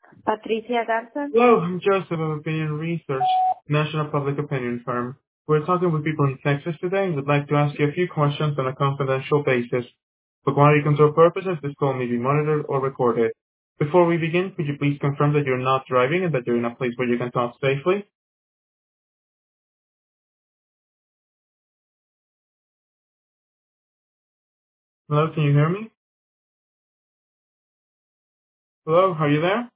Patricia Garza. Hello, I'm Joseph of Opinion Research, national public opinion firm. We're talking with people in Texas today and would like to ask you a few questions on a confidential basis. For quality control purposes, this call may be monitored or recorded. Before we begin, could you please confirm that you're not driving and that you're in a place where you can talk safely? Hello, can you hear me? Hello, are you there?